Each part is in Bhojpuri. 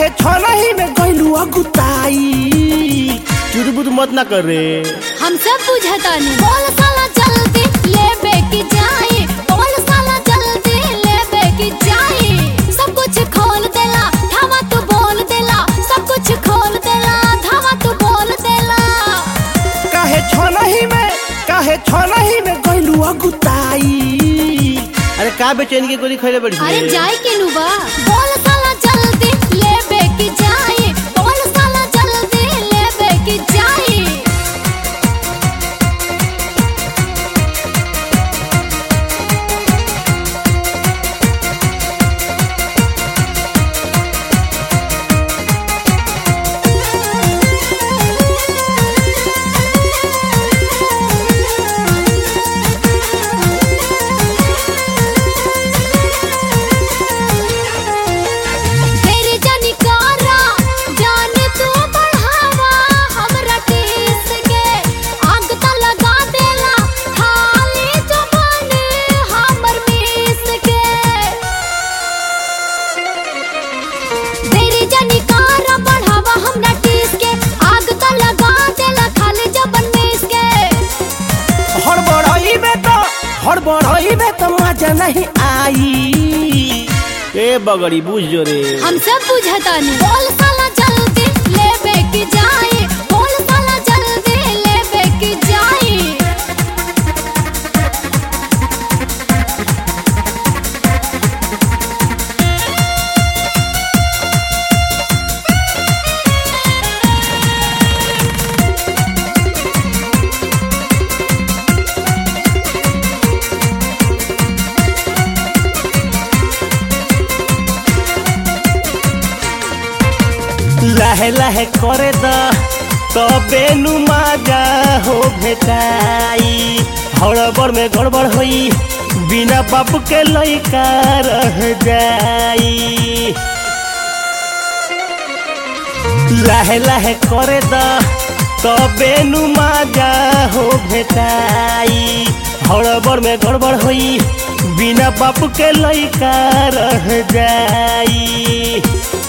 काहे छाना ही में गइलू अगुताई चुरबुर मत ना करे हम सब बुझतानी बोल साला जल्दी लेबे की जाई बोल साला जल्दी लेबे की जाई सब कुछ खोल देला धावा तू बोल देला सब कुछ खोल देला धावा तू बोल देला काहे छाना ही में गइलू अगुताई अरे का बेचैन के गोली खइले बड़ी अरे जाई केनु बा बोल साला जल्दी लेबे की जाई बोल साला जल्दी लेबे की जाई हड़बड़ाई में तो मजा नहीं आई ए बगड़ी बुझ जो रे हम सब बुझतानी बोल साला जल्दी लेबे की जाई बोल साला जल्दी लेबे की जाई लहे लहे करे द तबे नु मजा हो भेटाई हड़बड़ में गड़बड़ होई बिना बाप के लइका रह जाई लहे लहे करे द तबे नु मजा हो भेटाई हड़बड़ में गड़बड़ होई बिना बाप के लइका रह जाई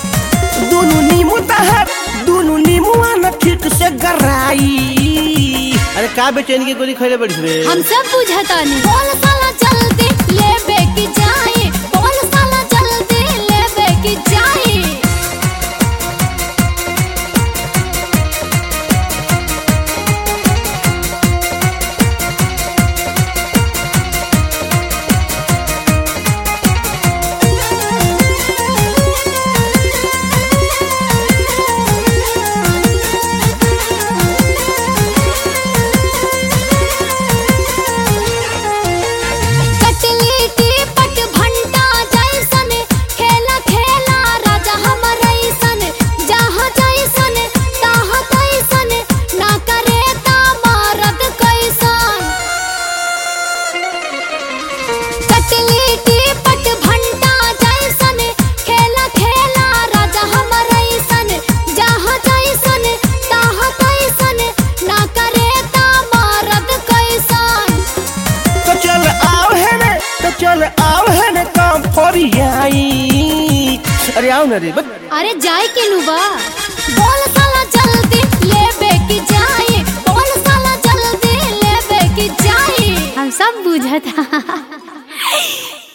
दुनु नीमुआ न ठीक से गराई अरे का बेचैन की गोली खइले बड़ी रे हम सब बुझतानी बोल साला जल्दी लेबे की जाई बोल साला जल्दी लेबे की जाई अरे आओ ना रे अरे जाए केनु बा बोल साला जल्दी लेबे की जाई बोल साला जल्दी लेबे की जाई हम सब बुझता